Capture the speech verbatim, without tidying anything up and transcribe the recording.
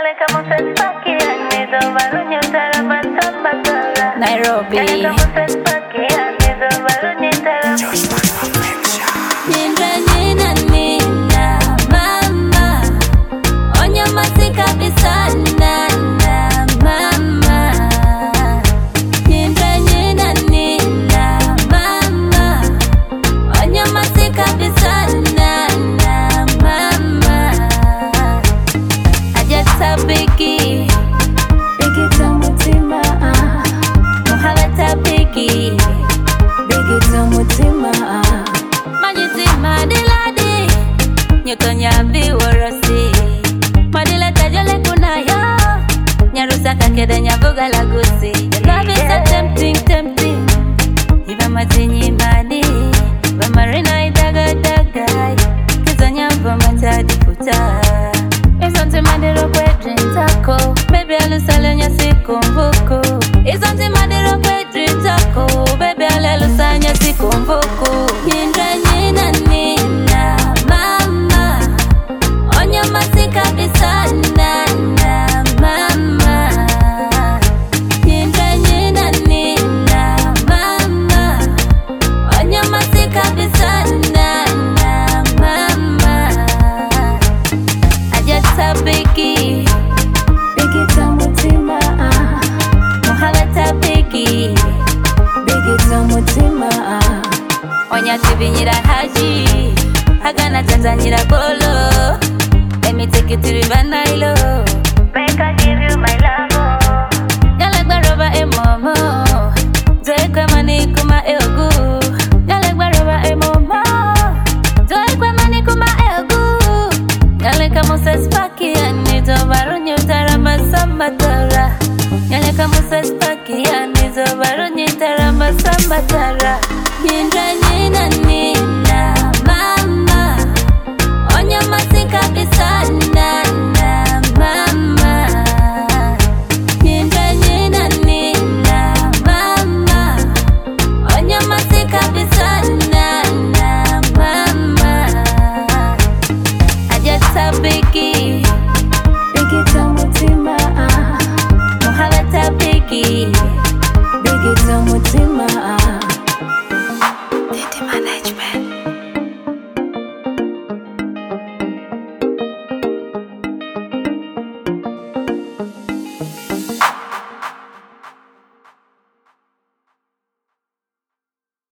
Nairobi. Nina nina nina mama, onyo masi kabisa na na mama. Nina nina nina mama, onyo masi kabisa na na mama. Ajata bigi, bigi tamutima, muhalata bigi, bigi tamutima. Nyotonya biworosi Madila tajole kuna yo Nyarusa kakede nyavuga lagusi. Love is so tempting, tempting. Iba matinyi mani Ba marina idaga daga Kizo nyambo matadi puta Isonti madiro kwe drintako Baby alusale nyasiku mvuku Isonti madiro kwe drintako Baby alusale nyasiku mvuku Nindra nina nina masi kabisa na na mama. Nina nina nina mama, onyo masi kabisa na na mama. Ajata bigi, bigi tamutima, muhalata bigi, bigi tamutima. Onya tibinyira haji, hagana tanzanyira bolo. Let me take you to the Nile. Make I give you my love. Galagba roba e momo. Zoe mani kuma egu. Galagba roba e momo. Zoe mani kuma egu. Galeka Moses paki anizo baronyo tarama sambatara. Galeka Moses paki anizo baronyo tarama sambatara. Nina nina nina.